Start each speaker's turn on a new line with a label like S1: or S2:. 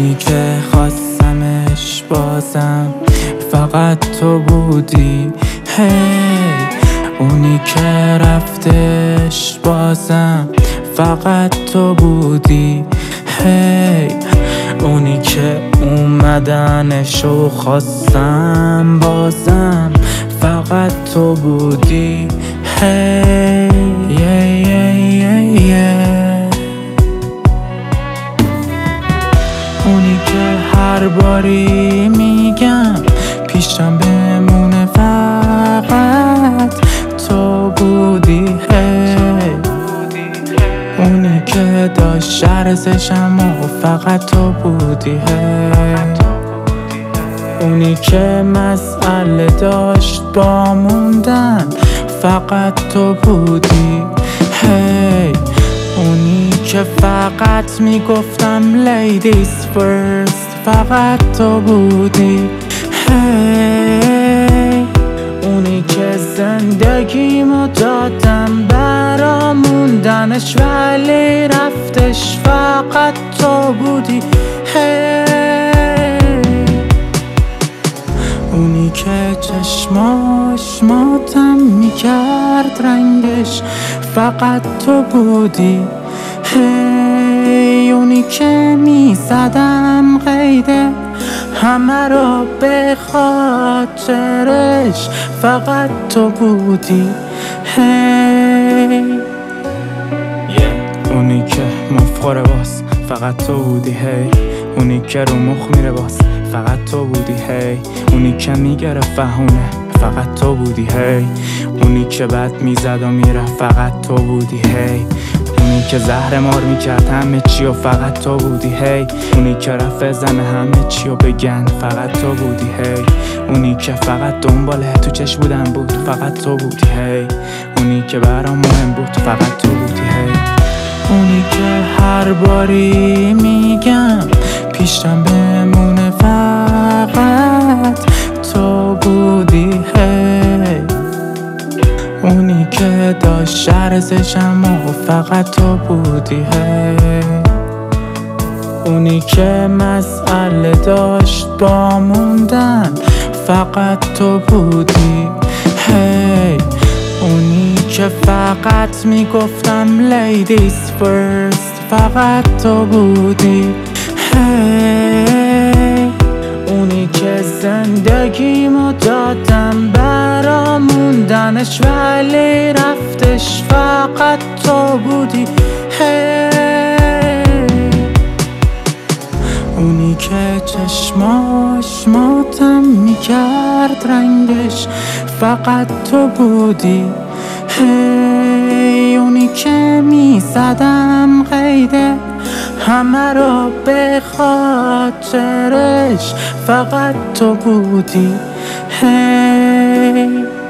S1: اونی که خواستمش بازم فقط تو بودی. اونی که رفتش بازم فقط تو بودی. اونی که اومدنشو خواستم بازم فقط تو بودی. اونی که هر باری میگم پیشم بمونه فقط تو بودی. اونی که داشت شرزشم و فقط تو بودی. اونی که مسئله داشت با موندن فقط تو بودی. اونی که فقط میگفتم ladies first فقط تو بودی. اونی که زندگیمو دادم برا موندنش ولی رفتش فقط تو بودی. اونی که چشماش ماتم میکرد رنگش فقط تو بودی. اونی که میزدم قیده همه رو به خاطرش فقط تو بودی. اونی که مفخوره باز فقط تو بودی. اونی که رو مخ میره باز فقط تو بودی. اونی که میگره فهونه فقط تو بودی. اونی که بد میزد و میره فقط تو بودی. اونی که زهر مار میکرد همه چی و فقط تو بودی. اونی که رفت زن همه چی و بگن فقط تو بودی. اونی که فقط دنباله تو چش بودن بود فقط تو بودی. اونی که برام مهم بود فقط تو بودی. اونی که هر باری میگم پیشم بمونه فقط تو بودی. اونی که داشت شرزشم و فقط تو بودی. اونی که مسئله داشت با موندن فقط تو بودی. اونی که فقط میگفتم ladies first فقط تو بودی. اونی که زندگیمو دادم برا موندنش ولی رفتش فقط تو بودی. اونی که چشماش ماتم میکرد رنگش فقط تو بودی. اونی که میزدم قیده همه رو به خاطرش فقط تو بودی.